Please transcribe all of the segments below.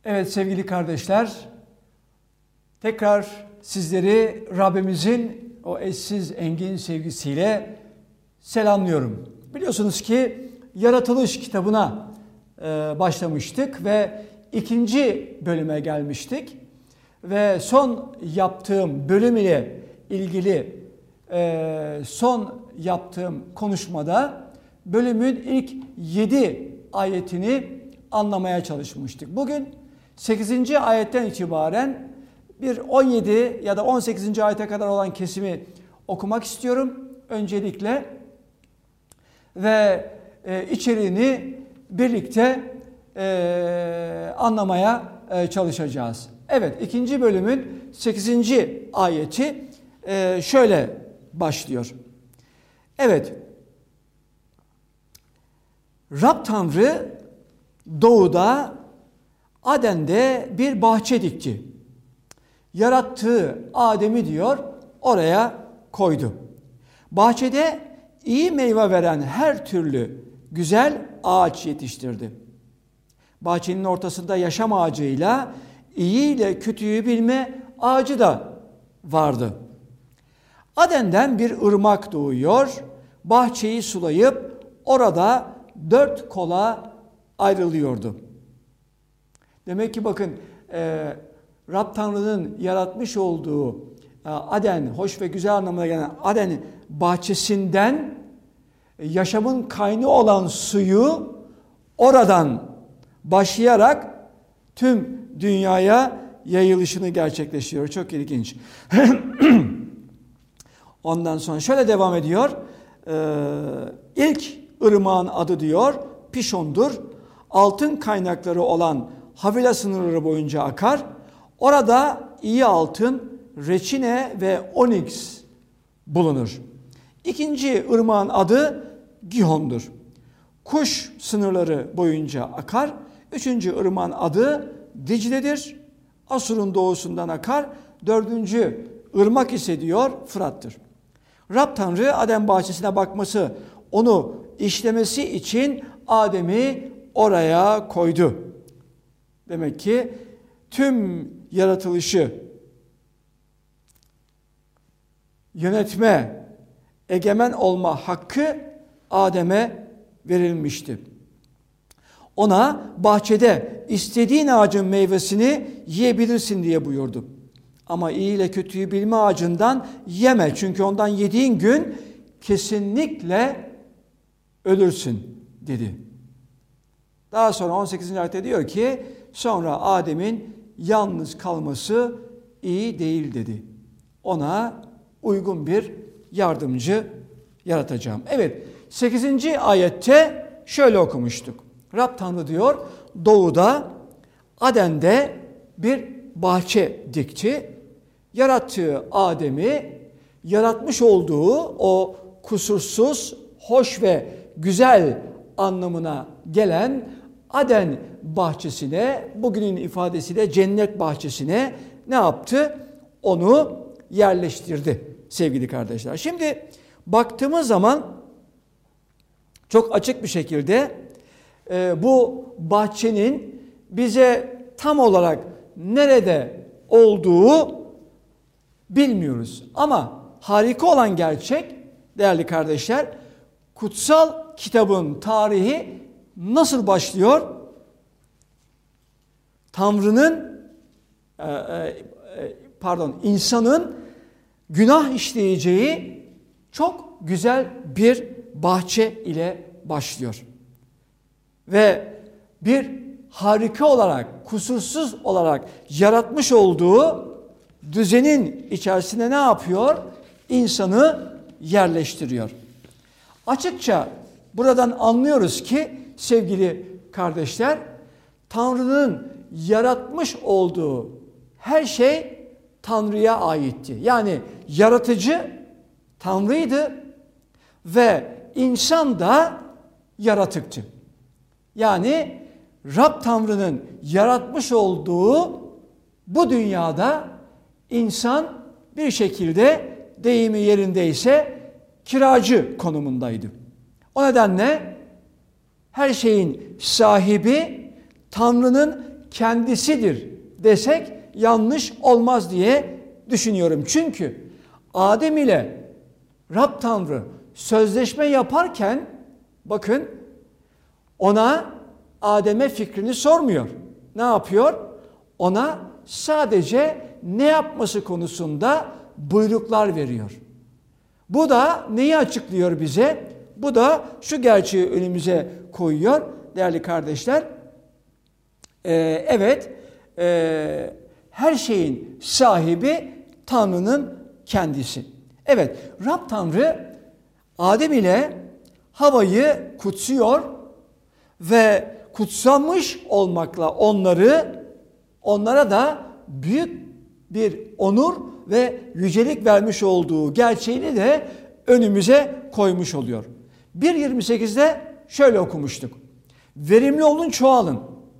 Evet sevgili kardeşler, tekrar sizleri Rabbimizin o eşsiz engin sevgisiyle selamlıyorum. Biliyorsunuz ki Yaratılış kitabına başlamıştık ve 2. bölüme gelmiştik. Ve son yaptığım bölüm ile ilgili son yaptığım konuşmada bölümün ilk 7 ayetini anlamaya çalışmıştık. Bugün 8. ayetten itibaren bir 17 ya da 18. ayete kadar olan kesimi okumak istiyorum öncelikle ve içeriğini birlikte anlamaya çalışacağız. Evet, 2. bölümün 8. ayeti şöyle başlıyor. Evet, Rab Tanrı doğuda Aden'de bir bahçe dikti. Yarattığı Adem'i diyor oraya koydu. Bahçede iyi meyve veren her türlü güzel ağaç yetiştirdi. Bahçenin ortasında yaşam ağacıyla iyi ile kötüyü bilme ağacı da vardı. Aden'den bir ırmak doğuyor, bahçeyi sulayıp orada 4 kola ayrılıyordu. Demek ki bakın Rab Tanrı'nın yaratmış olduğu Aden, hoş ve güzel anlamına gelen Aden bahçesinden yaşamın kaynağı olan suyu oradan başlayarak tüm dünyaya yayılışını gerçekleştiriyor. Çok ilginç. Ondan sonra şöyle devam ediyor. İlk ırmağın adı diyor Pişon'dur. Altın kaynakları olan Havila sınırları boyunca akar. Orada iyi altın, reçine ve oniks bulunur. İkinci ırmağın adı Gihon'dur. Kuş sınırları boyunca akar. Üçüncü ırmağın adı Dicle'dir. Asur'un doğusundan akar. Dördüncü ırmak ise diyor Fırat'tır. Rab Tanrı Adem bahçesine bakması, onu işlemesi için Adem'i oraya koydu. Demek ki tüm yaratılışı yönetme, egemen olma hakkı Adem'e verilmişti. Ona bahçede istediğin ağacın meyvesini yiyebilirsin diye buyurdu. Ama iyi ile kötüyü bilme ağacından yeme. Çünkü ondan yediğin gün kesinlikle ölürsün dedi. Daha sonra 18. ayette diyor ki sonra Adem'in yalnız kalması iyi değil dedi. Ona uygun bir yardımcı yaratacağım. Evet, 8. ayette şöyle okumuştuk. Rab Tanrı diyor doğuda Aden'de bir bahçe dikti. Yarattığı Adem'i yaratmış olduğu o kusursuz, hoş ve güzel anlamına gelen Aden bahçesine, bugünün ifadesiyle cennet bahçesine ne yaptı? Onu yerleştirdi sevgili kardeşler. Şimdi baktığımız zaman çok açık bir şekilde bu bahçenin bize tam olarak nerede olduğu bilmiyoruz. Ama harika olan gerçek değerli kardeşler, kutsal kitabın tarihi nasıl başlıyor? İnsanın günah işleyeceği çok güzel bir bahçe ile başlıyor. Ve bir harika olarak, kusursuz olarak yaratmış olduğu düzenin içerisine ne yapıyor? İnsanı yerleştiriyor. Açıkça buradan anlıyoruz ki sevgili kardeşler, Tanrı'nın yaratmış olduğu her şey Tanrı'ya aitti. Yani yaratıcı Tanrı'ydı ve insan da yaratıktı. Yani Rab Tanrı'nın yaratmış olduğu bu dünyada insan bir şekilde deyimi yerindeyse kiracı konumundaydı. O nedenle her şeyin sahibi Tanrı'nın kendisidir desek yanlış olmaz diye düşünüyorum. Çünkü Adem ile Rab Tanrı sözleşme yaparken bakın ona Adem'e fikrini sormuyor. Ne yapıyor? Ona sadece ne yapması konusunda buyruklar veriyor. Bu da neyi açıklıyor bize? Bu da şu gerçeği önümüze koyuyor değerli kardeşler. Evet, her şeyin sahibi Tanrı'nın kendisi. Evet, Rab Tanrı Adem ile Havva'yı kutsuyor ve kutsanmış olmakla onlara da büyük bir onur ve yücelik vermiş olduğu gerçeğini de önümüze koymuş oluyor. 1.28'de şöyle okumuştuk. Verimli olun, çoğalın.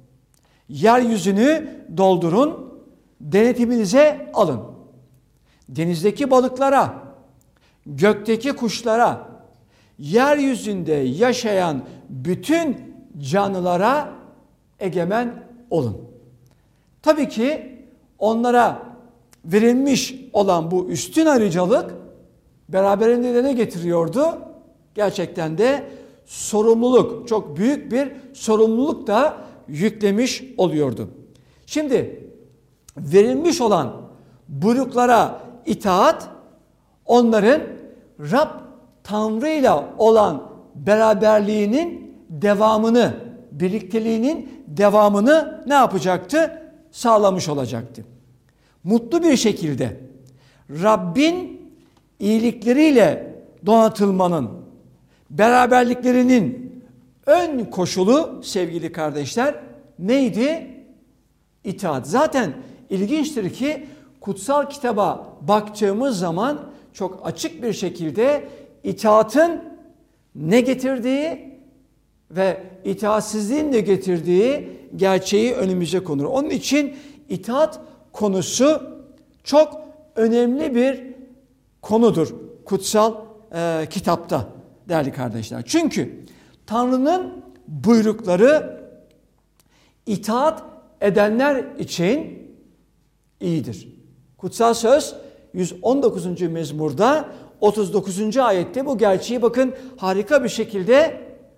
Yeryüzünü doldurun, denetiminize alın. Denizdeki balıklara, gökteki kuşlara, yeryüzünde yaşayan bütün canlılara egemen olun. Tabii ki onlara verilmiş olan bu üstün ayrıcalık beraberinde de ne getiriyordu? Gerçekten de sorumluluk, çok büyük bir sorumluluk da yüklemiş oluyordu. Şimdi verilmiş olan buyruklara itaat, onların Rab Tanrı ile olan beraberliğinin devamını, birlikteliğinin devamını ne yapacaktı? Sağlamış olacaktı. Mutlu bir şekilde Rabbin iyilikleriyle donatılmanın, beraberliklerinin ön koşulu sevgili kardeşler neydi? İtaat. Zaten ilginçtir ki kutsal kitaba baktığımız zaman çok açık bir şekilde itaatın ne getirdiği ve itaatsizliğin ne getirdiği gerçeği önümüze konur. Onun için itaat konusu çok önemli bir konudur kutsal kitapta değerli kardeşler. Çünkü Tanrı'nın buyrukları itaat edenler için iyidir. Kutsal söz 119. mezmurda 39. ayette bu gerçeği bakın harika bir şekilde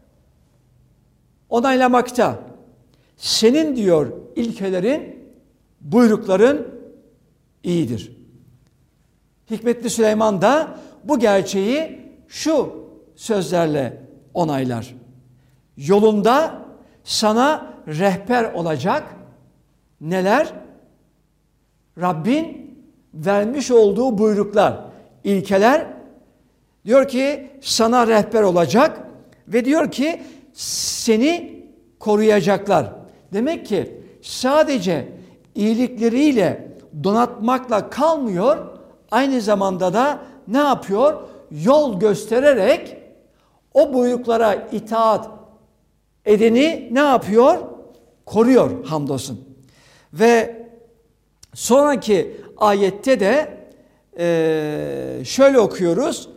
onaylamakta. Senin diyor ilkelerin, buyrukların iyidir. Hikmetli Süleyman da bu gerçeği şu sözlerle onaylar. Yolunda sana rehber olacak neler? Rabbin vermiş olduğu buyruklar, ilkeler diyor ki sana rehber olacak ve diyor ki seni koruyacaklar. Demek ki sadece iyilikleriyle donatmakla kalmıyor, aynı zamanda da ne yapıyor? Yol göstererek o buyruklara itaat edeni ne yapıyor? Koruyor hamdolsun. Ve sonraki ayette de şöyle okuyoruz.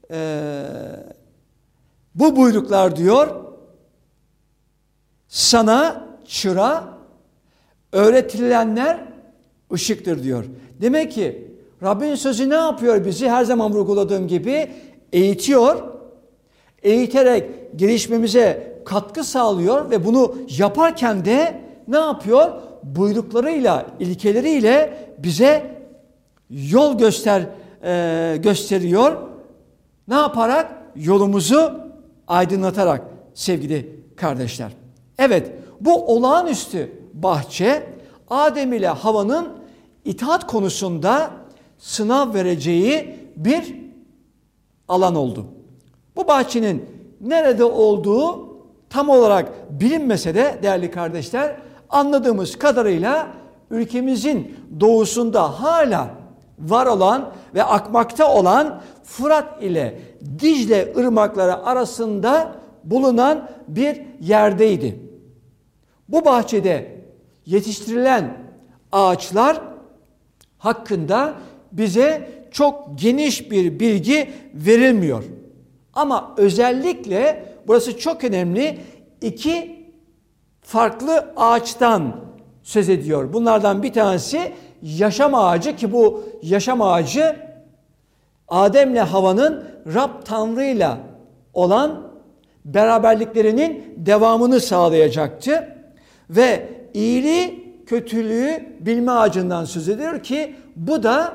Bu buyruklar diyor sana çıra, öğretilenler ışıktır diyor. Demek ki Rabbin sözü ne yapıyor bizi? Her zaman vurguladığım gibi eğitiyor. Eğiterek gelişmemize katkı sağlıyor ve bunu yaparken de ne yapıyor? Buyruklarıyla, ilkeleriyle bize yol gösteriyor. Ne yaparak? Yolumuzu aydınlatarak sevgili kardeşler. Evet, bu olağanüstü bahçe Adem ile Havva'nın itaat konusunda sınav vereceği bir alan oldu. Bu bahçenin nerede olduğu tam olarak bilinmese de değerli kardeşler anladığımız kadarıyla ülkemizin doğusunda hala var olan ve akmakta olan Fırat ile Dicle ırmakları arasında bulunan bir yerdeydi. Bu bahçede yetiştirilen ağaçlar hakkında bize çok geniş bir bilgi verilmiyor. Ama özellikle burası çok önemli, iki farklı ağaçtan söz ediyor. Bunlardan bir tanesi yaşam ağacı, ki bu yaşam ağacı Adem'le Havva'nın Rab Tanrı'yla olan beraberliklerinin devamını sağlayacaktı. Ve iyiliği, kötülüğü bilme ağacından söz ediyor ki bu da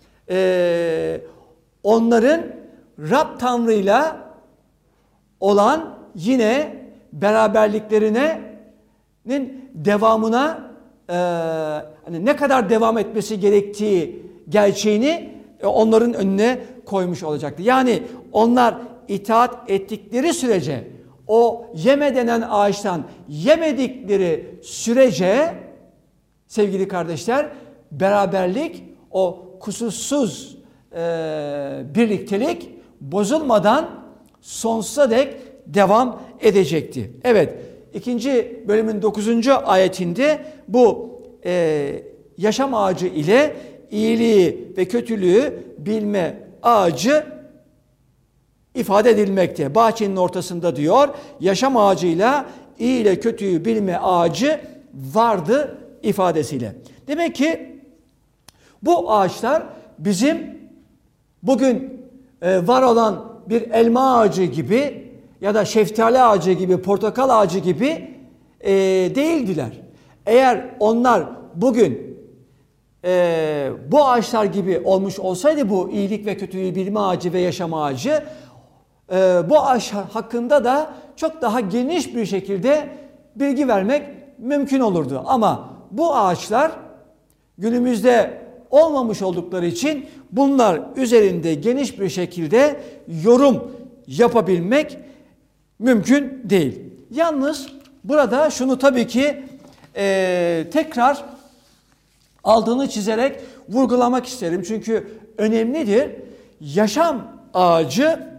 onların Rab Tanrı'yla olan yine beraberliklerinin devamına hani ne kadar devam etmesi gerektiği gerçeğini onların önüne koymuş olacaktı. Yani onlar itaat ettikleri sürece, o yeme denen ağaçtan yemedikleri sürece sevgili kardeşler, beraberlik, o kusursuz birliktelik bozulmadan sonsuza dek devam edecekti. Evet, 2. bölümün 9. ayetinde bu yaşam ağacı ile iyiliği ve kötülüğü bilme ağacı ifade edilmekte. Bahçenin ortasında diyor, yaşam ağacıyla iyi ile kötüyü bilme ağacı vardı ifadesiyle. Demek ki bu ağaçlar bizim bugün var olan bir elma ağacı gibi ya da şeftali ağacı gibi, portakal ağacı gibi değildiler. Eğer onlar bugün bu ağaçlar gibi olmuş olsaydı, bu iyilik ve kötülüğü bilme ağacı ve yaşam ağacı, bu ağaç hakkında da çok daha geniş bir şekilde bilgi vermek mümkün olurdu. Ama bu ağaçlar günümüzde olmamış oldukları için bunlar üzerinde geniş bir şekilde yorum yapabilmek mümkün değil. Yalnız burada şunu tabii ki tekrar altını çizerek vurgulamak isterim. Çünkü önemlidir. Yaşam ağacı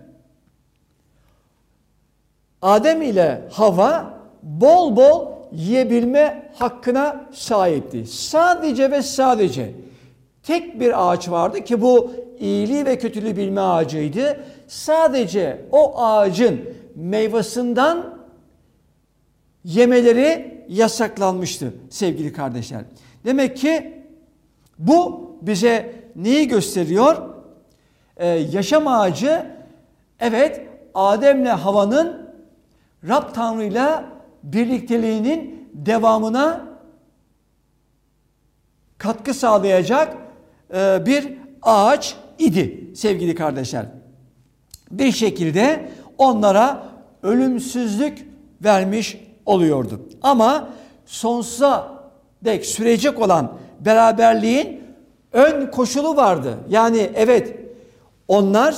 Adem ile Havva bol bol yiyebilme hakkına sahipti. Sadece ve sadece tek bir ağaç vardı ki bu iyiliği ve kötülüğü bilme ağacıydı. Sadece o ağacın meyvesinden yemeleri yasaklanmıştı sevgili kardeşler. Demek ki bu bize neyi gösteriyor? Yaşam ağacı, evet, Adem'le Havva'nın Rab Tanrı'yla birlikteliğinin devamına katkı sağlayacak bir ağaç idi sevgili kardeşler. Bir şekilde onlara ölümsüzlük vermiş oluyordu. Ama sonsuza dek sürecek olan beraberliğin ön koşulu vardı. Yani evet, onlar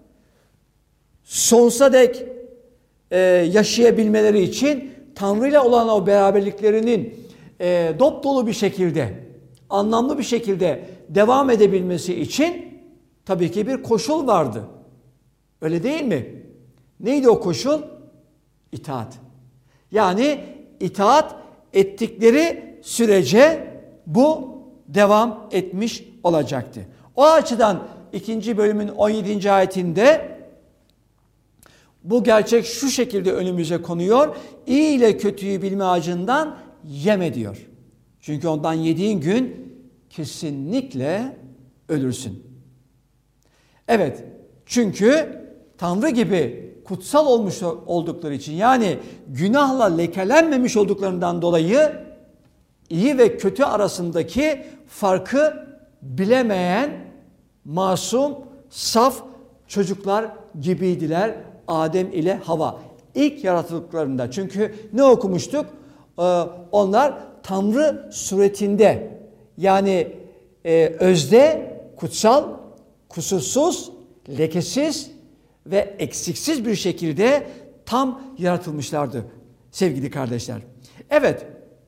sonsuza dek yaşayabilmeleri için Tanrı ile olan o beraberliklerinin dop dolu bir şekilde, anlamlı bir şekilde devam edebilmesi için tabii ki bir koşul vardı. Öyle değil mi? Neydi o koşul? İtaat. Yani itaat ettikleri sürece bu devam etmiş olacaktı. O açıdan 2. bölümün 17. ayetinde bu gerçek şu şekilde önümüze konuyor. İyi ile kötüyü bilme ağacından yeme diyor. Çünkü ondan yediğin gün kesinlikle ölürsün. Evet, çünkü Tanrı gibi kutsal olmuş oldukları için, yani günahla lekelenmemiş olduklarından dolayı iyi ve kötü arasındaki farkı bilemeyen masum, saf çocuklar gibiydiler Adem ile Havva. İlk yaratıldıklarında, çünkü ne okumuştuk? Onlar Tanrı suretinde, yani özde kutsal, kusursuz, lekesiz ve eksiksiz bir şekilde tam yaratılmışlardı sevgili kardeşler. Evet,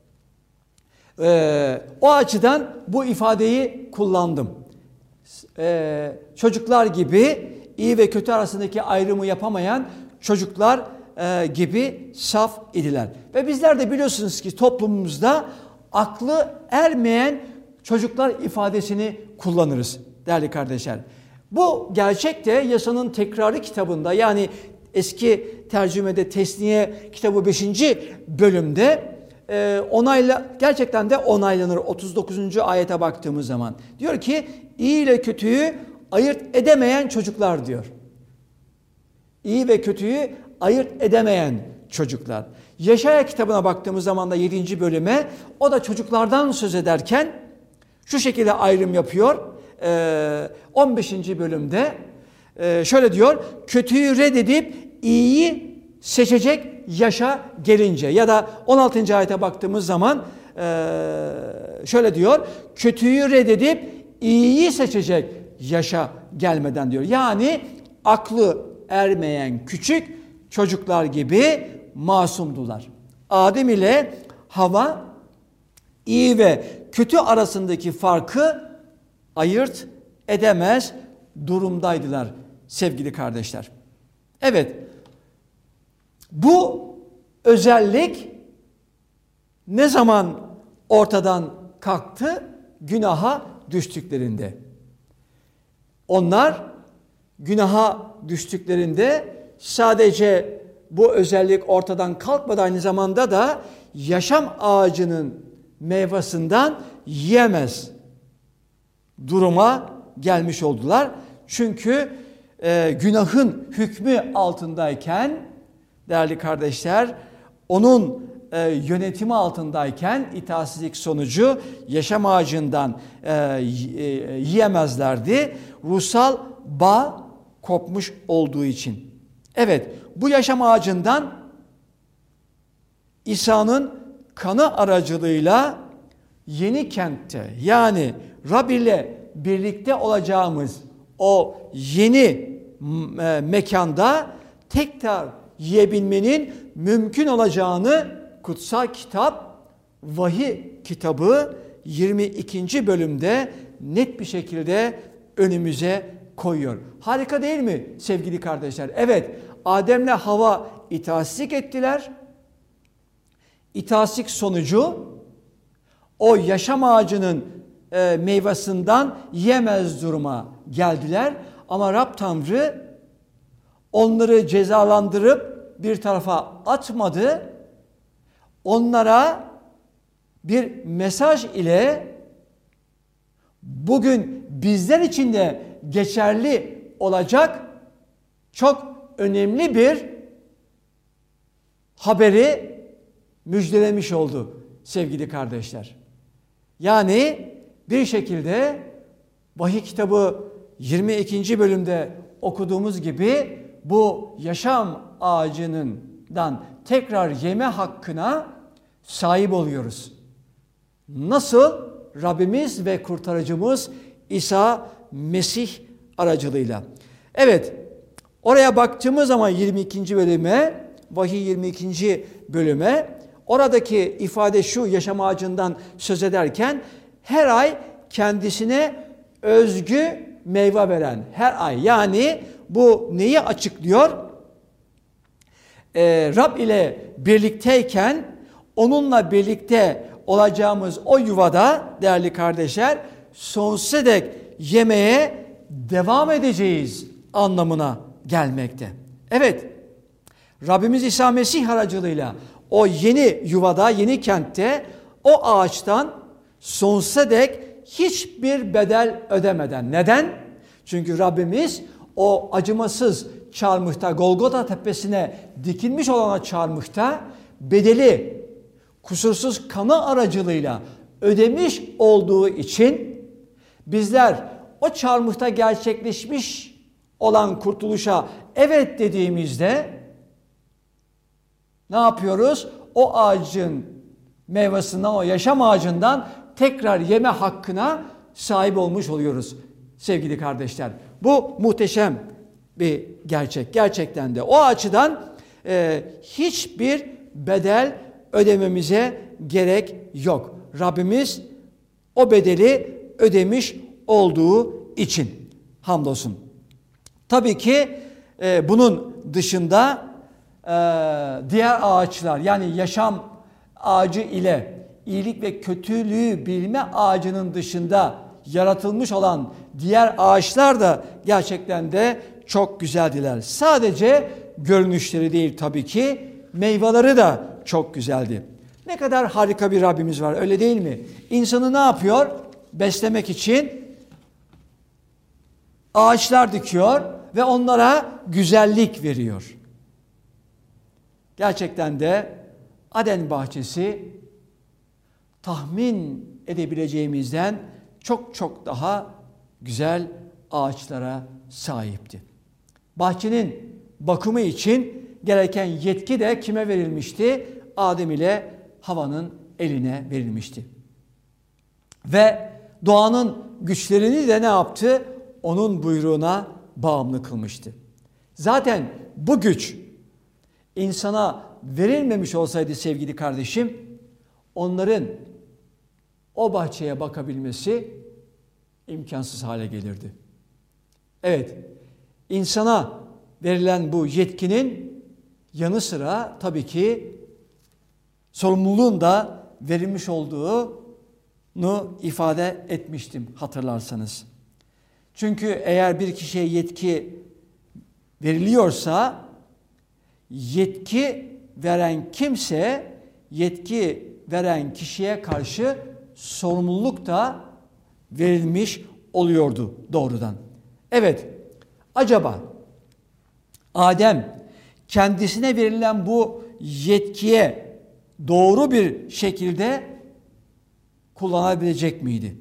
o açıdan bu ifadeyi kullandım. Çocuklar gibi, iyi ve kötü arasındaki ayrımı yapamayan çocuklar gibi saf idiler. Ve bizler de biliyorsunuz ki toplumumuzda aklı ermeyen çocuklar ifadesini kullanırız değerli kardeşler. Bu gerçek de Yasanın Tekrarı kitabında, yani eski tercümede Tesniye kitabı 5. bölümde gerçekten de onaylanır 39. ayete baktığımız zaman. Diyor ki iyi ile kötüyü ayırt edemeyen çocuklar diyor. İyi ve kötüyü ayırt edemeyen çocuklar. Yeşaya kitabına baktığımız zaman da 7. bölüme o da çocuklardan söz ederken şu şekilde ayrım yapıyor. 15. bölümde şöyle diyor. Kötüyü reddedip iyiyi seçecek yaşa gelince. Ya da 16. ayete baktığımız zaman şöyle diyor. Kötüyü reddedip iyiyi seçecek yaşa gelmeden diyor. Yani aklı ermeyen küçük çocuklar gibi masumdular. Adem ile Havva iyi ve kötü arasındaki farkı ayırt edemez durumdaydılar sevgili kardeşler. Evet, bu özellik ne zaman ortadan kalktı? Günaha düştüklerinde. Onlar günaha düştüklerinde sadece bu özellik ortadan kalkmadı, aynı zamanda da yaşam ağacının meyvesinden yiyemez duruma gelmiş oldular. Çünkü günahın hükmü altındayken değerli kardeşler, onun yönetimi altındayken itaatsizlik sonucu yaşam ağacından yiyemezlerdi. Ruhsal bağ kopmuş olduğu için. Evet, bu yaşam ağacından İsa'nın kanı aracılığıyla yeni kentte, yani Rab ile birlikte olacağımız o yeni mekanda tekrar yiyebilmenin mümkün olacağını kutsal kitap, Vahiy kitabı 22. bölümde net bir şekilde önümüze koyuyor. Harika değil mi sevgili kardeşler? Evet, Adem'le Havva itaatsizlik ettiler. İtaatsizlik sonucu o yaşam ağacının meyvesinden yiyemez duruma geldiler. Ama Rab Tanrı onları cezalandırıp bir tarafa atmadı. Onlara bir mesaj ile bugün bizler için de geçerli olacak çok önemli bir haberi müjdelemiş oldu sevgili kardeşler. Yani bir şekilde Vahiy kitabı 22. bölümde okuduğumuz gibi bu yaşam ağacından tekrar yeme hakkına sahip oluyoruz. Nasıl? Rabbimiz ve kurtarıcımız İsa Mesih aracılığıyla. Evet, oraya baktığımız zaman 22. bölüme, Vahiy 22. bölüme, oradaki ifade şu: yaşam ağacından söz ederken her ay kendisine özgü meyve veren, her ay, yani bu neyi açıklıyor? Rab ile birlikteyken onunla birlikte olacağımız o yuvada değerli kardeşler sonsuza dek yemeye devam edeceğiz anlamına gelmekte. Evet, Rabbimiz İsa Mesih aracılığıyla o yeni yuvada, yeni kentte o ağaçtan sonsuza dek hiçbir bedel ödemeden. Neden? Çünkü Rabbimiz o acımasız çarmıhta, Golgota tepesine dikilmiş olan çarmıhta bedeli kusursuz kanı aracılığıyla ödemiş olduğu için bizler o çarmıhta gerçekleşmiş olan kurtuluşa evet dediğimizde ne yapıyoruz? O ağacın meyvesinden, o yaşam ağacından tekrar yeme hakkına sahip olmuş oluyoruz sevgili kardeşler. Bu muhteşem bir gerçek. Gerçekten de o açıdan hiçbir bedel ödememize gerek yok. Rabbimiz o bedeli ödemiş olduğu için hamdolsun. Tabii ki bunun dışında diğer ağaçlar, yani yaşam ağacı ile iyilik ve kötülüğü bilme ağacının dışında yaratılmış olan diğer ağaçlar da gerçekten de çok güzeldiler. Sadece görünüşleri değil tabii ki, meyveleri de çok güzeldi. Ne kadar harika bir Rabbimiz var, öyle değil mi? İnsanı ne yapıyor? Beslemek için ağaçlar dikiyor ve onlara güzellik veriyor. Gerçekten de Aden bahçesi tahmin edebileceğimizden çok çok daha güzel ağaçlara sahipti. Bahçenin bakımı için gereken yetki de kime verilmişti? Adem ile Havva'nın eline verilmişti. Ve doğanın güçlerini de ne yaptı? Onun buyruğuna bağımlı kılmıştı. Zaten bu güç insana verilmemiş olsaydı sevgili kardeşim, onların o bahçeye bakabilmesi imkansız hale gelirdi. Evet, insana verilen bu yetkinin yanı sıra tabii ki sorumluluğun da verilmiş olduğunu ifade etmiştim hatırlarsanız. Çünkü eğer bir kişiye yetki veriliyorsa, yetki veren kimse, yetki veren kişiye karşı sorumluluk da verilmiş oluyordu doğrudan. Evet, acaba Adem kendisine verilen bu yetkiye doğru bir şekilde kullanabilecek miydi?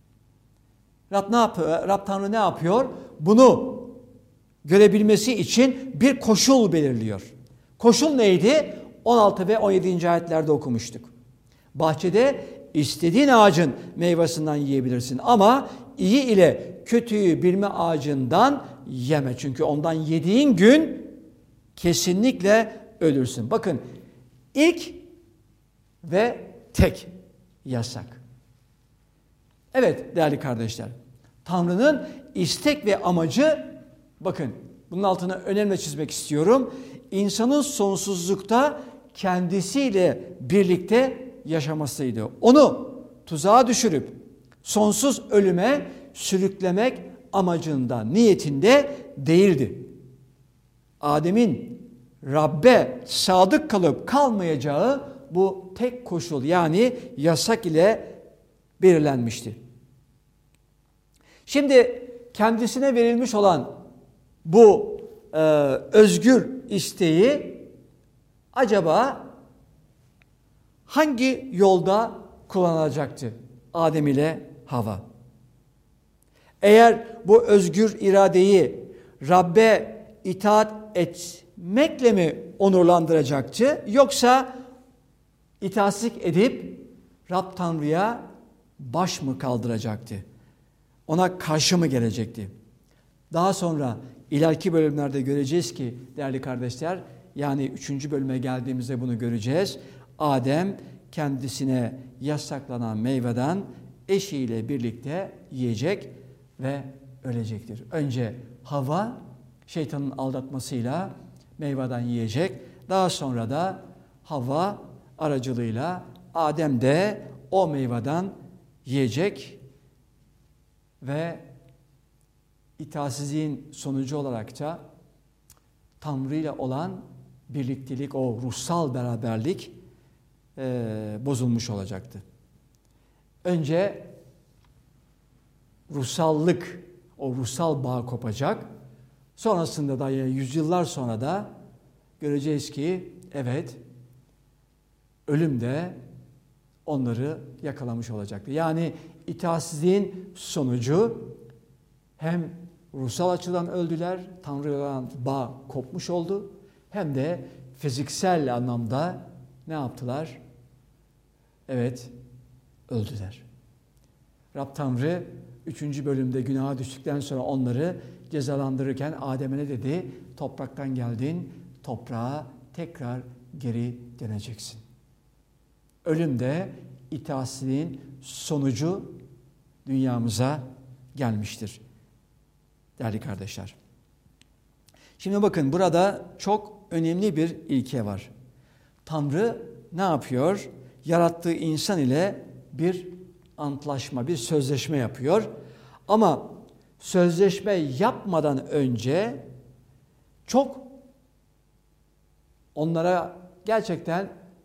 Rab Tanrı ne yapıyor? Bunu görebilmesi için bir koşul belirliyor. Koşul neydi? 16 ve 17. ayetlerde okumuştuk. Bahçede istediğin ağacın meyvesinden yiyebilirsin ama iyi ile kötüyü bilme ağacından yeme. Çünkü ondan yediğin gün kesinlikle ölürsün. Bakın, ilk ve tek yasak. Evet değerli kardeşler, Tanrı'nın istek ve amacı, bakın bunun altına önemli çizmek istiyorum, insanın sonsuzlukta kendisiyle birlikte yaşamasıydı. Onu tuzağa düşürüp sonsuz ölüme sürüklemek amacında, niyetinde değildi. Adem'in Rabbe sadık kalıp kalmayacağı bu tek koşul, yani yasak ile belirlenmişti. Şimdi kendisine verilmiş olan bu özgür isteği acaba hangi yolda kullanacaktı Adem ile Havva? Eğer bu özgür iradeyi Rabbe itaat etmekle mi onurlandıracaktı, yoksa itaatsizlik edip Rab Tanrı'ya baş mı kaldıracaktı? Ona karşı mı gelecekti? Daha sonra ileriki bölümlerde göreceğiz ki değerli kardeşler, yani 3. bölüme geldiğimizde bunu göreceğiz. Adem kendisine yasaklanan meyveden eşiyle birlikte yiyecek ve ölecektir. Önce Havva şeytanın aldatmasıyla meyveden yiyecek. Daha sonra da Havva aracılığıyla Adem de o meyveden yiyecek ve itaatsizliğin sonucu olarak da Tanrı ile olan birliktelik, o ruhsal beraberlik bozulmuş olacaktı. Önce ruhsallık, o ruhsal bağ kopacak. Sonrasında da yüzyıllar sonra da göreceğiz ki evet, ölüm de onları yakalamış olacaktı. Yani itaatsizliğin sonucu hem ruhsal açıdan öldüler, Tanrı'ya olan bağ kopmuş oldu, hem de fiziksel anlamda ne yaptılar? Evet, öldüler. Rab Tanrı 3. bölümde günaha düştükten sonra onları cezalandırırken Adem'e ne dedi? Topraktan geldin, toprağa tekrar geri döneceksin. Ölüm de itaatsizliğin sonucu dünyamıza gelmiştir. Değerli kardeşler. Şimdi bakın, burada çok önemli bir ilke var. Tanrı ne yapıyor? Yarattığı insan ile bir antlaşma, bir sözleşme yapıyor. Ama sözleşme yapmadan önce çok onlara gerçekten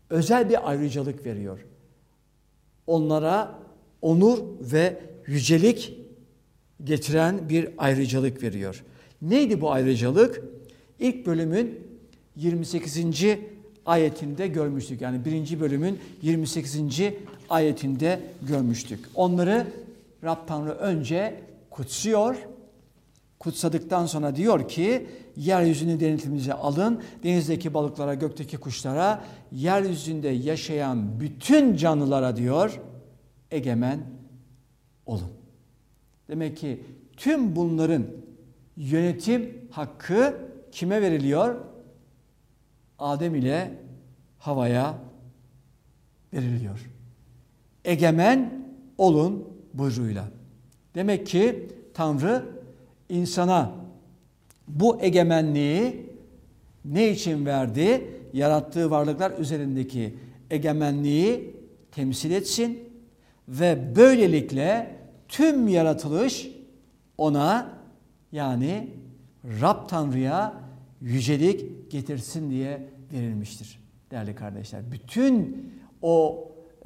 özel bir ayrıcalık veriyor. Onlara onur ve yücelik getiren bir ayrıcalık veriyor. Neydi bu ayrıcalık? İlk bölümün 28. ayetinde görmüştük. Yani 1. bölümün 28. ayetinde görmüştük. Onları Rab Tanrı önce kutsuyor. Kutsadıktan sonra diyor ki yeryüzünü denetimize alın, denizdeki balıklara, gökteki kuşlara, yeryüzünde yaşayan bütün canlılara diyor egemen olun. Demek ki tüm bunların yönetim hakkı kime veriliyor? Adem ile Havva'ya veriliyor. Egemen olun buyruğuyla. Demek ki Tanrı insana bu egemenliği ne için verdi? Yarattığı varlıklar üzerindeki egemenliği temsil etsin ve böylelikle tüm yaratılış ona, yani Rab Tanrı'ya yücelik getirsin diye verilmiştir değerli kardeşler. Bütün o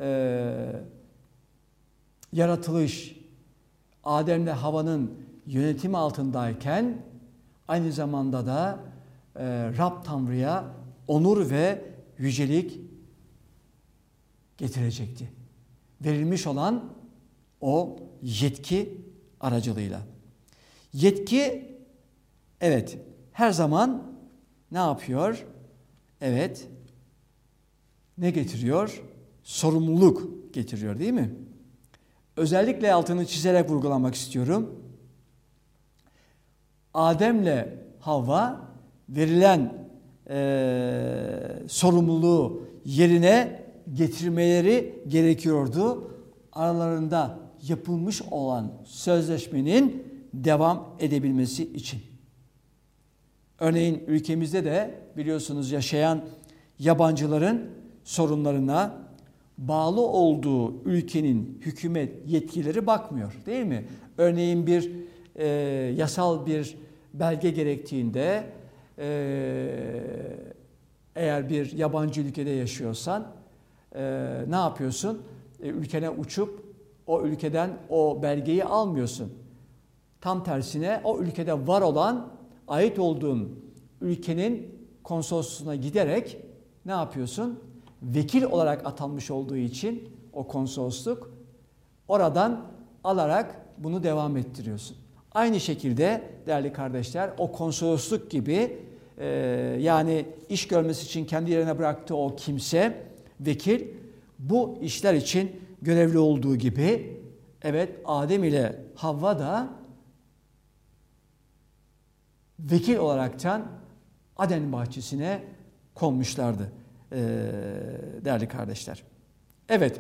yaratılış Adem'le Havva'nın yönetimi altındayken aynı zamanda da Rab Tanrı'ya onur ve yücelik getirecekti. Verilmiş olan o yetki aracılığıyla. Yetki, evet, her zaman ne yapıyor? Evet, ne getiriyor? Sorumluluk getiriyor, değil mi? Özellikle altını çizerek vurgulamak istiyorum. Adem'le Havva verilen sorumluluğu yerine getirmeleri gerekiyordu. Aralarında yapılmış olan sözleşmenin devam edebilmesi için. Örneğin ülkemizde de biliyorsunuz yaşayan yabancıların sorunlarına bağlı olduğu ülkenin hükümet yetkileri bakmıyor, değil mi? Örneğin bir yasal bir belge gerektiğinde eğer bir yabancı ülkede yaşıyorsan ne yapıyorsun? Ülkene uçup o ülkeden o belgeyi almıyorsun. Tam tersine o ülkede var olan, ait olduğun ülkenin konsolosluğuna giderek ne yapıyorsun? Vekil olarak atanmış olduğu için o konsolosluk oradan alarak bunu devam ettiriyorsun. Aynı şekilde değerli kardeşler o konsolosluk gibi yani iş görmesi için kendi yerine bıraktığı o kimse, vekil, bu işler için görevli olduğu gibi evet Adem ile Havva da vekil olaraktan Aden bahçesine konmuşlardı değerli kardeşler. Evet,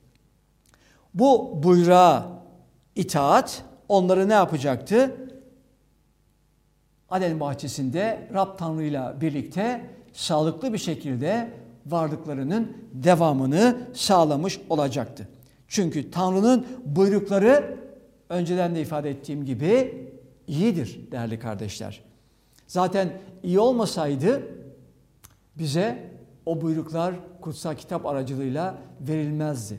bu buyruğa itaat onları ne yapacaktı? Aden bahçesinde Rab Tanrı'yla birlikte sağlıklı bir şekilde varlıklarının devamını sağlamış olacaktı. Çünkü Tanrı'nın buyrukları önceden de ifade ettiğim gibi iyidir değerli kardeşler. Zaten iyi olmasaydı bize o buyruklar kutsal kitap aracılığıyla verilmezdi.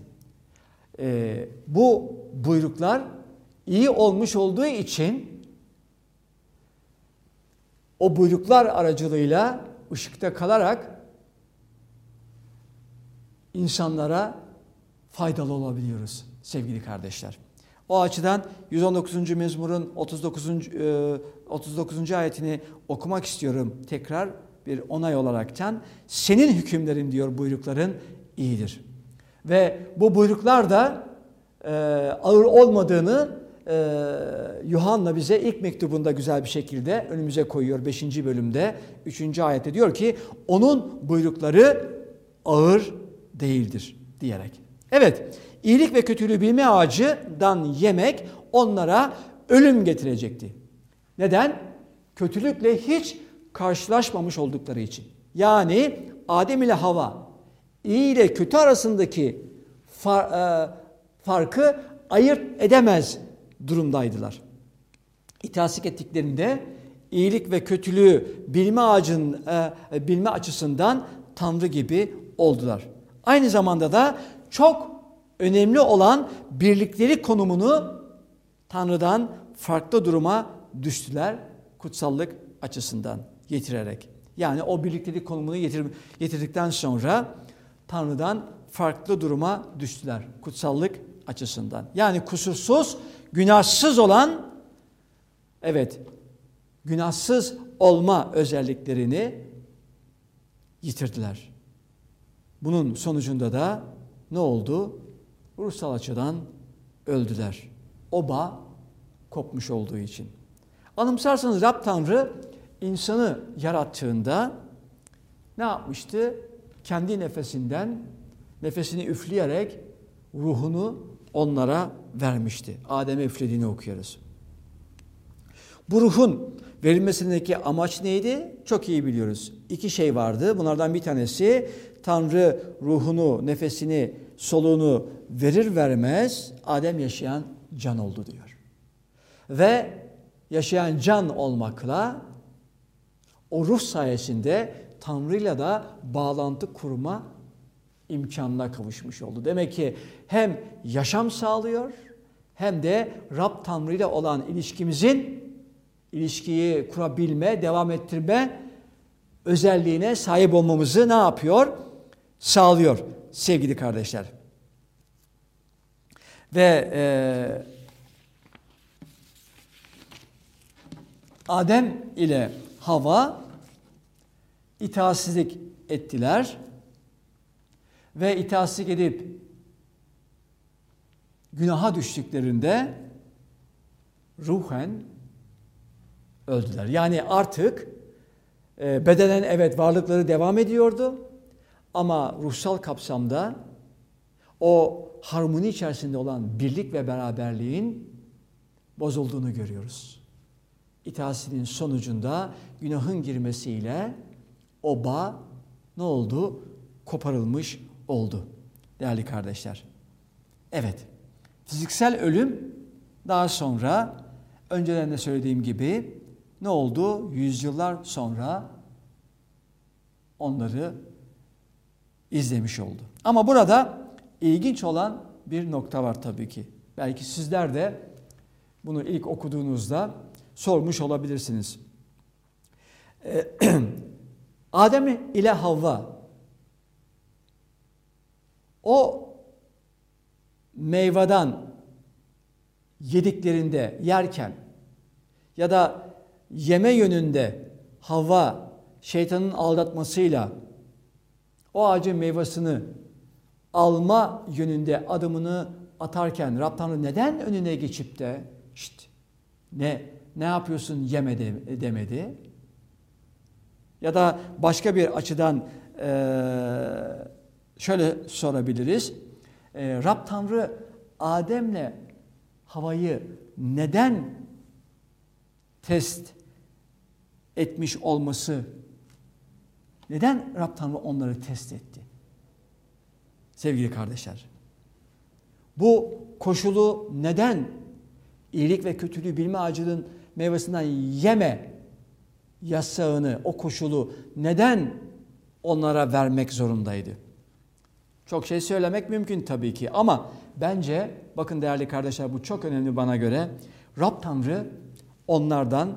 Bu buyruklar iyi olmuş olduğu için o buyruklar aracılığıyla ışıkta kalarak insanlara faydalı olabiliyoruz sevgili kardeşler. O açıdan 119. mezmurun 39. ayetini okumak istiyorum tekrar bir onay olaraktan. Senin hükümlerin diyor buyrukların iyidir. Ve bu buyruklar da ağır olmadığını Yuhanna bize ilk mektubunda güzel bir şekilde önümüze koyuyor 5. bölümde 3. ayette diyor ki onun buyrukları ağır değildir diyerek. Evet, iyilik ve kötülüğü bilme ağacından yemek onlara ölüm getirecekti. Neden? Kötülükle hiç karşılaşmamış oldukları için. Yani Adem ile Havva iyi ile kötü arasındaki farkı ayırt edemez durumdaydılar. İtaatsizlik ettiklerinde iyilik ve kötülüğü bilme açısından Tanrı gibi oldular. Aynı zamanda da çok önemli olan birlikleri konumunu Tanrı'dan farklı duruma düştüler kutsallık açısından getirerek. Yani o birlikleri konumunu getirdikten sonra Tanrı'dan farklı duruma düştüler kutsallık açısından. Yani kusursuz, günahsız olan, evet, günahsız olma özelliklerini yitirdiler. Bunun sonucunda da ne oldu? Ruhsal açıdan öldüler. O bağ kopmuş olduğu için. Anımsarsanız Rab Tanrı insanı yarattığında ne yapmıştı? Kendi nefesini üfleyerek ruhunu onlara vermişti. Adem'e üflediğini okuyoruz. Bu ruhun verilmesindeki amaç neydi? Çok iyi biliyoruz. 2 şey vardı. Bunlardan bir tanesi Tanrı ruhunu, nefesini, soluğunu verir vermez Adem yaşayan can oldu diyor. Ve yaşayan can olmakla o ruh sayesinde Tanrı'yla da bağlantı kurma imkanına kavuşmuş oldu. Demek ki hem yaşam sağlıyor hem de Rab Tanrı ile olan ilişkiyi kurabilme, devam ettirme özelliğine sahip olmamızı ne yapıyor? Sağlıyor sevgili kardeşler. Ve Adem ile Havva itaatsizlik ettiler ve itaatsizlik edip günaha düştüklerinde ruhen öldüler. Yani artık bedenen evet varlıkları devam ediyordu ama ruhsal kapsamda o harmoni içerisinde olan birlik ve beraberliğin bozulduğunu görüyoruz. İtaatsizliğin sonucunda günahın girmesiyle o bağ ne oldu? Koparılmış oldu değerli kardeşler. Evet, fiziksel ölüm daha sonra önceden de söylediğim gibi ne oldu? Yüzyıllar sonra onları izlemiş oldu. Ama burada ilginç olan bir nokta var tabii ki. Belki sizler de bunu ilk okuduğunuzda sormuş olabilirsiniz. Adem ile Havva o meyveden yediklerinde, yerken ya da yeme yönünde Havva şeytanın aldatmasıyla o ağacın meyvesini alma yönünde adımını atarken Rab Tanrı neden önüne geçip de ne yapıyorsun yeme demedi? Ya da başka bir açıdan şöyle sorabiliriz. Rab Tanrı Adem'le Havva'yı neden test etmiş olması, neden Rab Tanrı onları test etti? Sevgili kardeşler, bu koşulu neden iyilik ve kötülüğü bilme ağacının meyvesinden yeme yasağını, o koşulu neden onlara vermek zorundaydı? Çok şey söylemek mümkün tabii ki ama bence bakın değerli kardeşler bu çok önemli bana göre. Rab Tanrı onlardan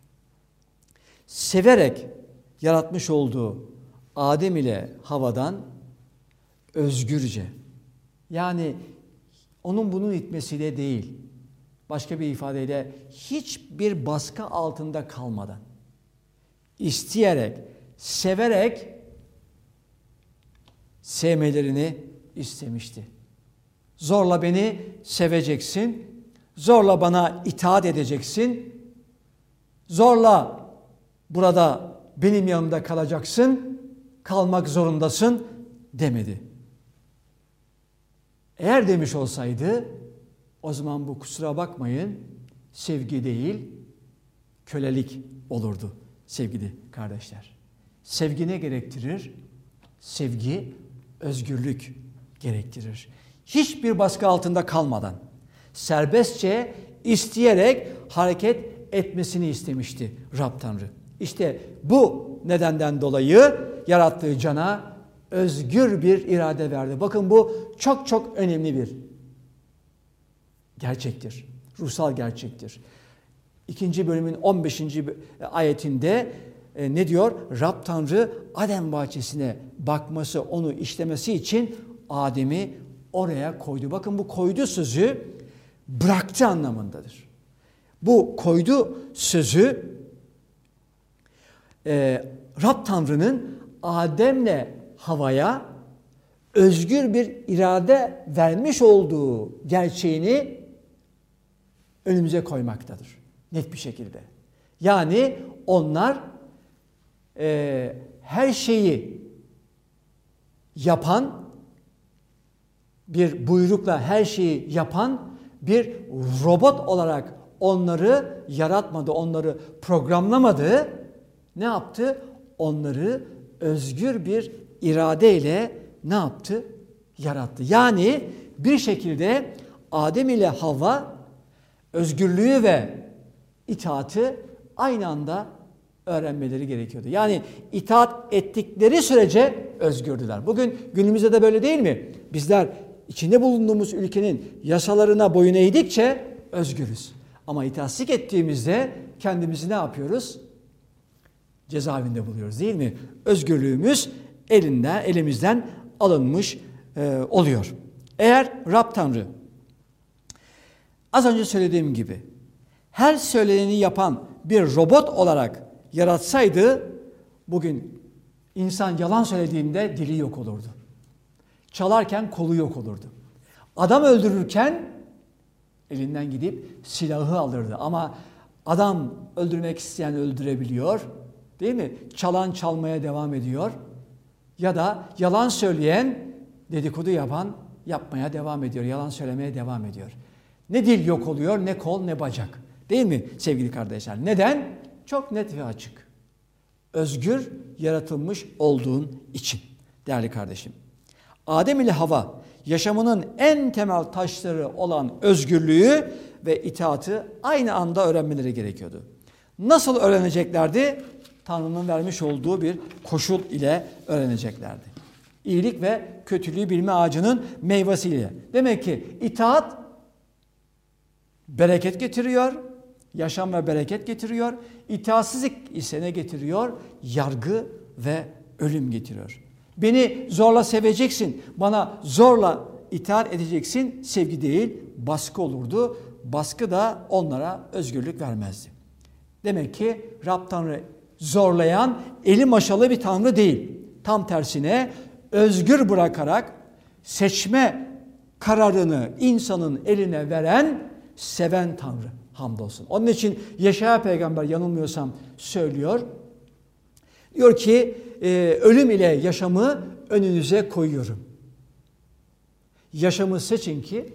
severek yaratmış olduğu Adem ile Havva'dan özgürce, yani onun bunun itmesiyle değil, başka bir ifadeyle hiçbir baskı altında kalmadan, isteyerek, severek sevmelerini istemişti. Zorla beni seveceksin, zorla bana itaat edeceksin, zorla burada benim yanımda kalacaksın, kalmak zorundasın demedi. Eğer demiş olsaydı o zaman bu kusura bakmayın sevgi değil kölelik olurdu sevgili kardeşler. Sevgi ne gerektirir? Sevgi özgürlük gerektirir. Hiçbir baskı altında kalmadan serbestçe isteyerek hareket etmesini istemişti Rab Tanrı. İşte bu nedenden dolayı yarattığı cana özgür bir irade verdi. Bakın bu çok çok önemli bir gerçektir. Ruhsal gerçektir. 2. bölümün 15. ayetinde ne diyor? Rab Tanrı Adem bahçesine bakması, onu işlemesi için Adem'i oraya koydu. Bakın bu koydu sözü bıraktı anlamındadır. Bu koydu sözü Rab Tanrı'nın Adem'le Havva'ya özgür bir irade vermiş olduğu gerçeğini önümüze koymaktadır. Net bir şekilde. Yani onlar her şeyi yapan, bir buyrukla her şeyi yapan bir robot olarak onları yaratmadı, onları programlamadı. Ne yaptı? Onları özgür bir iradeyle ne yaptı? Yarattı. Yani bir şekilde Adem ile Havva özgürlüğü ve itaati aynı anda öğrenmeleri gerekiyordu. Yani itaat ettikleri sürece özgürdüler. Bugün günümüzde de böyle değil mi? Bizler içinde bulunduğumuz ülkenin yasalarına boyun eğdikçe özgürüz. Ama itaatsizlik ettiğimizde kendimizi ne yapıyoruz? Cezaevinde buluyoruz değil mi? Özgürlüğümüz elimizden alınmış oluyor. Eğer Rab Tanrı az önce söylediğim gibi her söyleneni yapan bir robot olarak yaratsaydı bugün insan yalan söylediğinde dili yok olurdu. Çalarken kolu yok olurdu. Adam öldürürken elinden gidip silahı alırdı. Ama adam öldürmek isteyen öldürebiliyor. Değil mi? Çalan çalmaya devam ediyor. Ya da yalan söyleyen dedikodu yapmaya devam ediyor. Yalan söylemeye devam ediyor. Ne dil yok oluyor, ne kol, ne bacak. Değil mi sevgili kardeşler? Neden? Çok net ve açık. Özgür yaratılmış olduğun için değerli kardeşim. Adem ile Havva yaşamının en temel taşları olan özgürlüğü ve itaatı aynı anda öğrenmeleri gerekiyordu. Nasıl öğreneceklerdi? Tanrı'nın vermiş olduğu bir koşul ile öğreneceklerdi. İyilik ve kötülüğü bilme ağacının meyvesiyle. Demek ki itaat bereket getiriyor, yaşam ve bereket getiriyor. İtaatsizlik ise ne getiriyor? Yargı ve ölüm getiriyor. Beni zorla seveceksin, bana zorla itaat edeceksin, sevgi değil, baskı olurdu. Baskı da onlara özgürlük vermezdi. Demek ki Rab Tanrı zorlayan, eli maşalı bir Tanrı değil. Tam tersine özgür bırakarak seçme kararını insanın eline veren, seven Tanrı. Hamdolsun. Onun için Yeşaya peygamber yanılmıyorsam söylüyor. Diyor ki ölüm ile yaşamı önünüze koyuyorum. Yaşamı seçin ki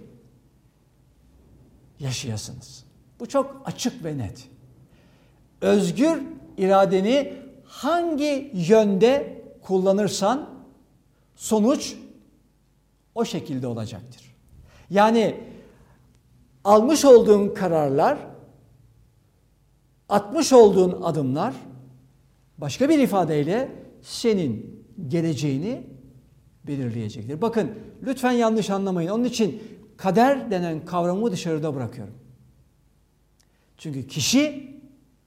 yaşayasınız. Bu çok açık ve net. Özgür iradeni hangi yönde kullanırsan sonuç o şekilde olacaktır. Yani almış olduğun kararlar, atmış olduğun adımlar başka bir ifadeyle senin geleceğini belirleyecektir. Bakın lütfen yanlış anlamayın. Onun için kader denen kavramı dışarıda bırakıyorum. Çünkü kişinin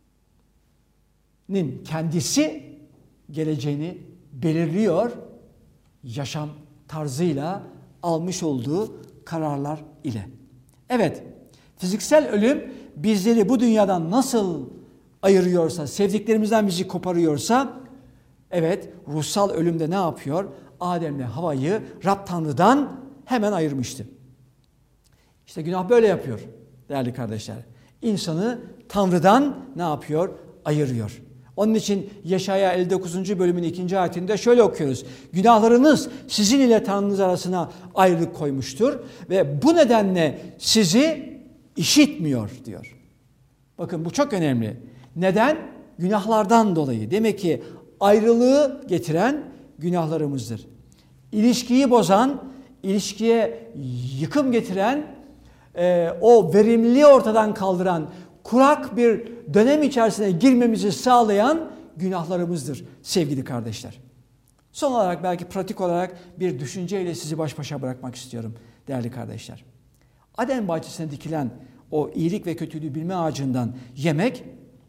kendisi geleceğini belirliyor yaşam tarzıyla, almış olduğu kararlar ile. Evet, fiziksel ölüm bizleri bu dünyadan nasıl ayırıyorsa, sevdiklerimizden bizi koparıyorsa, evet, ruhsal ölümde ne yapıyor? Adem'le Havva'yı Rab Tanrı'dan hemen ayırmıştı. İşte günah böyle yapıyor değerli kardeşler. İnsanı Tanrı'dan ne yapıyor? Ayırıyor. Onun için Yeşaya 59. bölümün 2. ayetinde şöyle okuyoruz. Günahlarınız sizin ile Tanrınız arasına ayrılık koymuştur ve bu nedenle sizi işitmiyor diyor. Bakın bu çok önemli. Neden? Günahlardan dolayı. Demek ki ayrılığı getiren günahlarımızdır. İlişkiyi bozan, ilişkiye yıkım getiren, o verimliliği ortadan kaldıran, kurak bir dönem içerisine girmemizi sağlayan günahlarımızdır sevgili kardeşler. Son olarak belki pratik olarak bir düşünceyle sizi baş başa bırakmak istiyorum değerli kardeşler. Adem bahçesine dikilen o iyilik ve kötülüğü bilme ağacından yemek,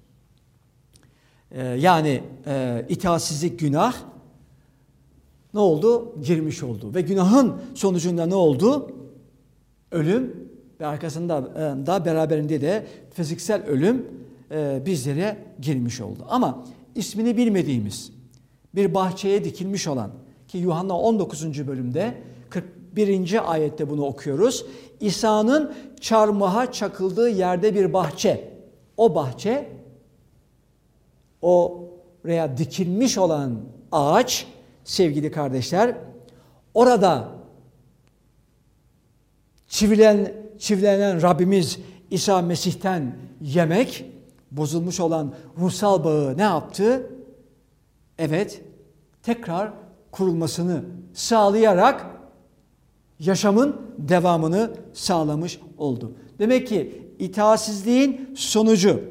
yani itaatsizlik günah ne oldu? Girmiş oldu. Ve günahın sonucunda ne oldu? Ölüm ve arkasında da beraberinde de fiziksel ölüm bizlere girmiş oldu. Ama ismini bilmediğimiz bir bahçeye dikilmiş olan, ki Yuhanna 19. bölümde 41. ayette bunu okuyoruz. İsa'nın çarmıha çakıldığı yerde bir bahçe. O bahçe, oraya dikilmiş olan ağaç sevgili kardeşler, orada çivilenen Rabbimiz İsa Mesih'ten yemek, bozulmuş olan ruhsal bağı ne yaptı? Evet, tekrar kurulmasını sağlayarak yaşamın devamını sağlamış oldu. Demek ki itaatsizliğin sonucu,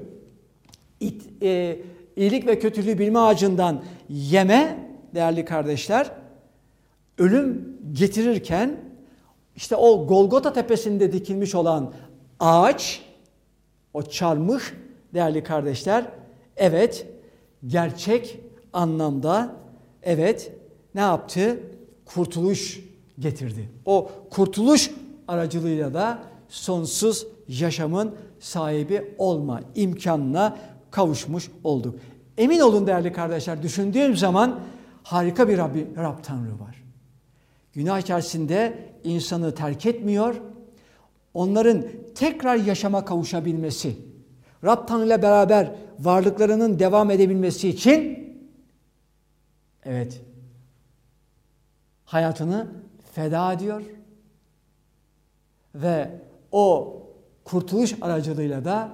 iyilik ve kötülüğü bilme ağacından yeme değerli kardeşler, ölüm getirirken işte o Golgota tepesinde dikilmiş olan ağaç, o çarmıh değerli kardeşler, evet gerçek anlamda evet ne yaptı? Kurtuluş getirdi. O kurtuluş aracılığıyla da sonsuz yaşamın sahibi olma imkanına kavuşmuş olduk. Emin olun değerli kardeşler, düşündüğüm zaman harika bir Rab Tanrı var. Günah içerisinde insanı terk etmiyor. Onların tekrar yaşama kavuşabilmesi, Rab Tanrı ile beraber varlıklarının devam edebilmesi için evet hayatını feda ediyor ve o kurtuluş aracılığıyla da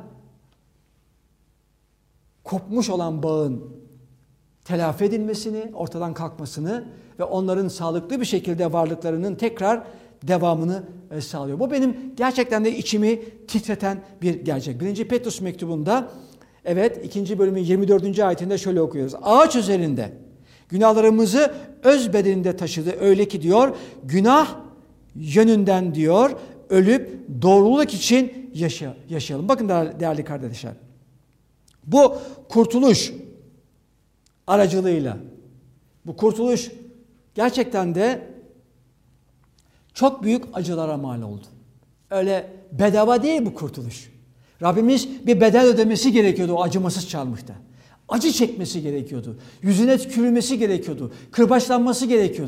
kopmuş olan bağın telafi edilmesini, ortadan kalkmasını ve onların sağlıklı bir şekilde varlıklarının tekrar devamını sağlıyor. Bu benim gerçekten de içimi titreten bir gerçek. 1. Petrus mektubunda evet 2. bölümün 24. ayetinde şöyle okuyoruz. Ağaç üzerinde günahlarımızı öz bedeninde taşıdı. Öyle ki diyor günah yönünden diyor ölüp doğruluk için yaşayalım. Bakın değerli kardeşler. Bu kurtuluş aracılığıyla bu kurtuluş gerçekten de çok büyük acılara mal oldu. Öyle bedava değil bu kurtuluş. Rabbimiz bir bedel ödemesi gerekiyordu o acımasız çarmıhta. Acı çekmesi gerekiyordu. Yüzüne tükürülmesi gerekiyordu. Kırbaçlanması gerekiyordu.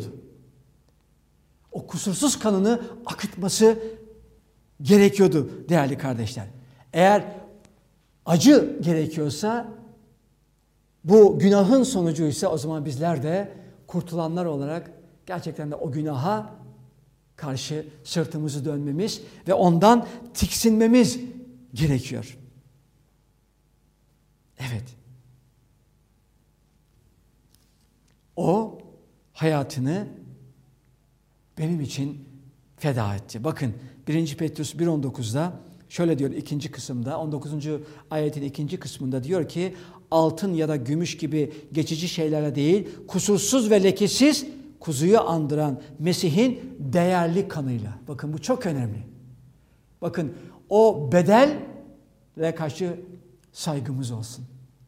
O kusursuz kanını akıtması gerekiyordu değerli kardeşler. Eğer acı gerekiyorsa bu günahın sonucuysa o zaman bizler de kurtulanlar olarak gerçekten de o günaha karşı sırtımızı dönmemiz ve ondan tiksinmemiz gerekiyor. Evet. O hayatını benim için feda etti. Bakın 1. Petrus 1.19'da şöyle diyor ikinci kısımda 19. ayetin ikinci kısmında diyor ki altın ya da gümüş gibi geçici şeylerle değil kusursuz ve lekesiz kuzuyu andıran Mesih'in değerli kanıyla. Bakın bu çok önemli. Bakın o bedelle karşı saygımız olsun.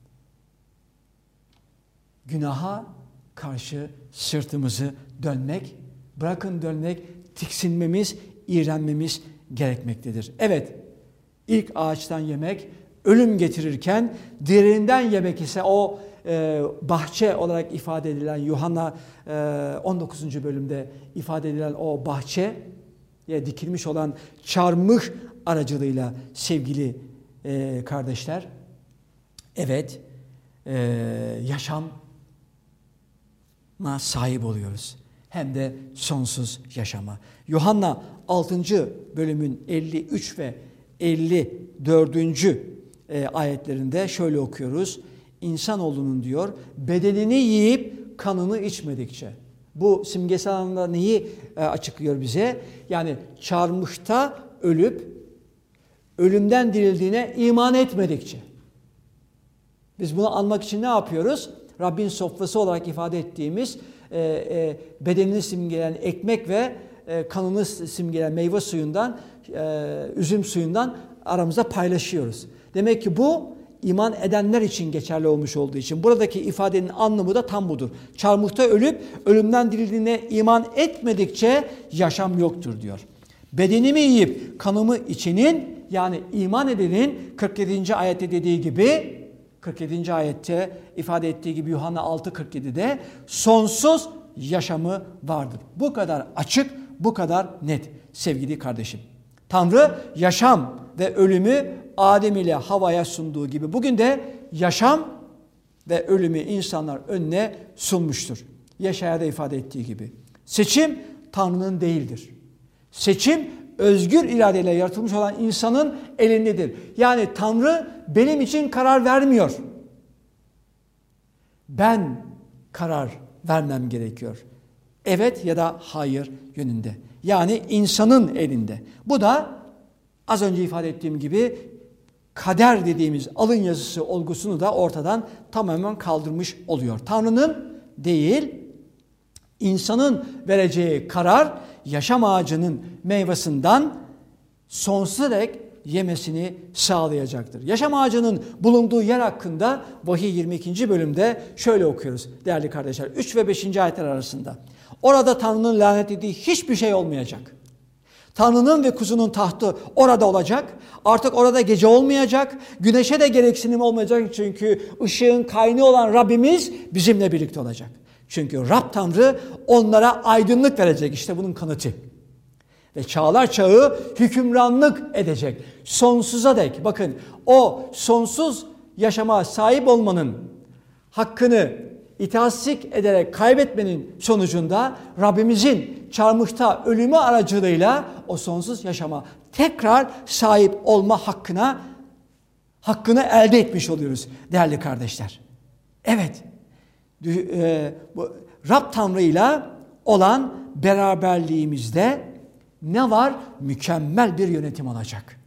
Günaha karşı sırtımızı dönmek, bırakın dönmek, tiksinmemiz, iğrenmemiz gerekmektedir. Evet, ilk ağaçtan yemek ölüm getirirken diğerinden yemek ise o bahçe olarak ifade edilen Yuhanna 19. bölümde ifade edilen o bahçeye dikilmiş olan çarmıh aracılığıyla sevgili kardeşler, evet yaşama sahip oluyoruz. Hem de sonsuz yaşama. Yuhanna 6. bölümün 53 ve 54. ayetlerinde şöyle okuyoruz. İnsanoğlunun diyor bedenini yiyip kanını içmedikçe. Bu simgesel anlamda neyi açıklıyor bize? Yani çarmıhta ölüp ölümden dirildiğine iman etmedikçe. Biz bunu anlamak için ne yapıyoruz? Rabbin sofrası olarak ifade ettiğimiz bedenini simgeleyen ekmek ve kanını simgeleyen meyve suyundan, üzüm suyundan aramızda paylaşıyoruz. Demek ki bu iman edenler için geçerli olmuş olduğu için buradaki ifadenin anlamı da tam budur. Çarmıhta ölüp ölümden dirildiğine iman etmedikçe yaşam yoktur diyor. Bedenimi yiyip kanımı içenin, yani iman edenin 47. ayette dediği gibi, 47. ayette ifade ettiği gibi Yuhanna 6:47'de sonsuz yaşamı vardır. Bu kadar açık, bu kadar net sevgili kardeşim. Tanrı yaşam ve ölümü Adem ile Havva'ya sunduğu gibi bugün de yaşam ve ölümü insanlar önüne sunmuştur. Yeşaya'da ifade ettiği gibi. Seçim Tanrı'nın değildir. Seçim özgür iradeyle yaratılmış olan insanın elindedir. Yani Tanrı benim için karar vermiyor. Ben karar vermem gerekiyor. Evet ya da hayır yönünde. Yani insanın elinde. Bu da az önce ifade ettiğim gibi kader dediğimiz alın yazısı olgusunu da ortadan tamamen kaldırmış oluyor. Tanrı'nın değil, insanın vereceği karar yaşam ağacının meyvesinden sonsuza dek yemesini sağlayacaktır. Yaşam ağacının bulunduğu yer hakkında Vahiy 22. bölümde şöyle okuyoruz değerli kardeşler. 3 ve 5. ayetler arasında. Orada Tanrı'nın lanet ettiği hiçbir şey olmayacak. Tanrı'nın ve kuzunun tahtı orada olacak. Artık orada gece olmayacak. Güneşe de gereksinim olmayacak. Çünkü ışığın kaynağı olan Rabbimiz bizimle birlikte olacak. Çünkü Rab Tanrı onlara aydınlık verecek. İşte bunun kanıtı. Ve çağlar çağı hükümranlık edecek. Sonsuza dek. Bakın o sonsuz yaşama sahip olmanın hakkını itaatsizlik ederek kaybetmenin sonucunda Rabbimizin çarmıhta ölümü aracılığıyla o sonsuz yaşama tekrar sahip olma hakkını elde etmiş oluyoruz değerli kardeşler. Evet, Rab Tanrı'yla olan beraberliğimizde ne var? Mükemmel bir yönetim olacak.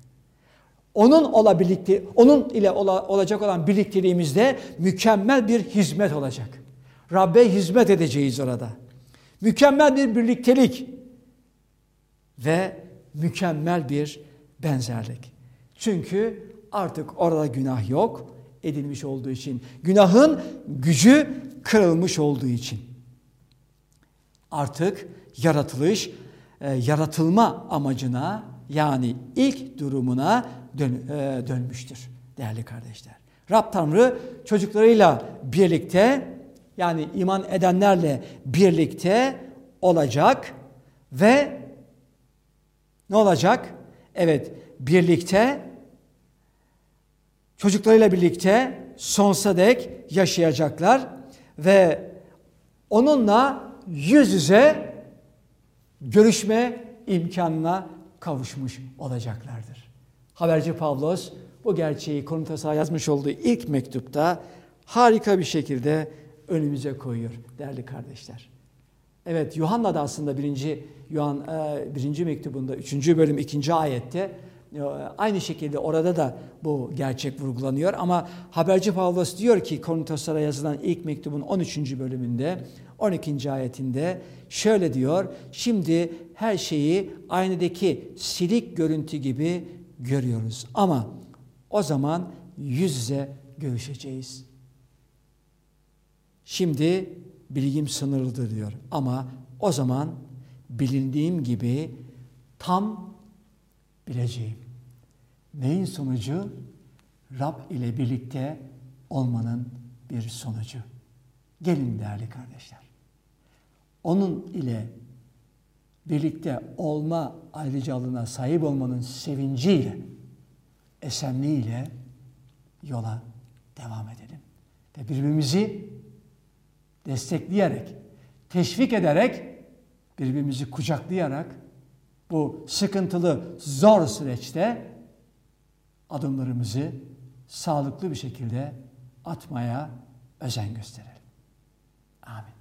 Onun ile olacak olan birlikteliğimizde mükemmel bir hizmet olacak. Rabbe hizmet edeceğiz orada. Mükemmel bir birliktelik ve mükemmel bir benzerlik. Çünkü artık orada günah yok edilmiş olduğu için. Günahın gücü kırılmış olduğu için. Artık yaratılma amacına, yani ilk durumuna dönmüştür değerli kardeşler. Rab Tanrı çocuklarıyla birlikte, yani iman edenlerle birlikte olacak ve ne olacak? Evet, birlikte, çocuklarıyla birlikte sonsuza dek yaşayacaklar ve onunla yüz yüze görüşme imkanına kavuşmuş olacaklardır. Haberci Pavlos bu gerçeği Korinthos'a yazmış olduğu ilk mektupta harika bir şekilde önümüze koyuyor değerli kardeşler. Evet, Yuhanna da aslında 1. mektubunda 3. bölüm 2. ayette aynı şekilde orada da bu gerçek vurgulanıyor. Ama Haberci Pavlos diyor ki Korinthos'a yazılan ilk mektubun 13. bölümünde 12. ayetinde şöyle diyor. Şimdi her şeyi aynadaki silik görüntü gibi görüyoruz. Ama o zaman yüz yüze görüşeceğiz. Şimdi bilgim sınırlıdır diyor. Ama o zaman bilindiğim gibi tam bileceğim. Neyin sonucu? Rab ile birlikte olmanın bir sonucu. Gelin değerli kardeşler. Onun ile birlikte olma ayrıcalığına sahip olmanın sevinciyle, esenliğiyle yola devam edelim. Ve birbirimizi destekleyerek, teşvik ederek, birbirimizi kucaklayarak bu sıkıntılı, zor süreçte adımlarımızı sağlıklı bir şekilde atmaya özen gösterelim. Amin.